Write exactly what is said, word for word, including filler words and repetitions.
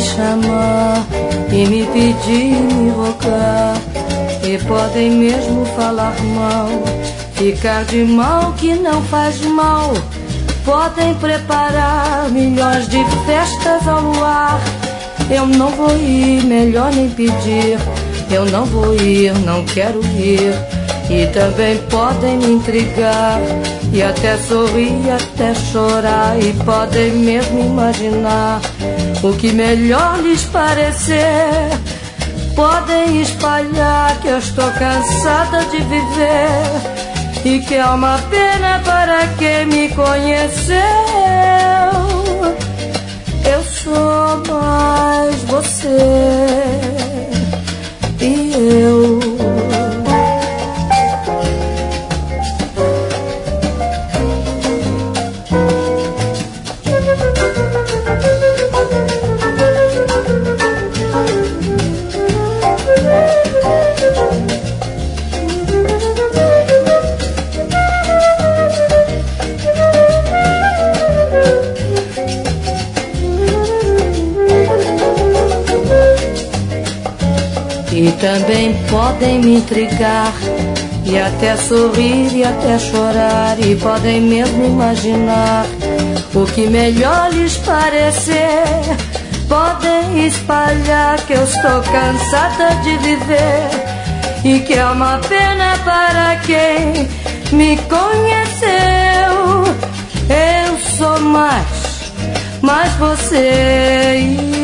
chamar e me pedir, me rogar, e podem mesmo falar mal, ficar de mal que não faz mal. Podem preparar milhões de festas ao luar, eu não vou ir, melhor nem pedir. Eu não vou ir, não quero ir. E também podem me intrigar e até sorrir, até chorar, e podem mesmo imaginar o que melhor lhes parecer. Podem espalhar que eu estou cansada de viver e que é uma pena para quem me conheceu. Eu sou mais você e eu. E também podem me intrigar e até sorrir e até chorar, e podem mesmo imaginar o que melhor lhes parecer. Podem espalhar que eu estou cansada de viver e que é uma pena para quem me conheceu. Eu sou mais, mais você e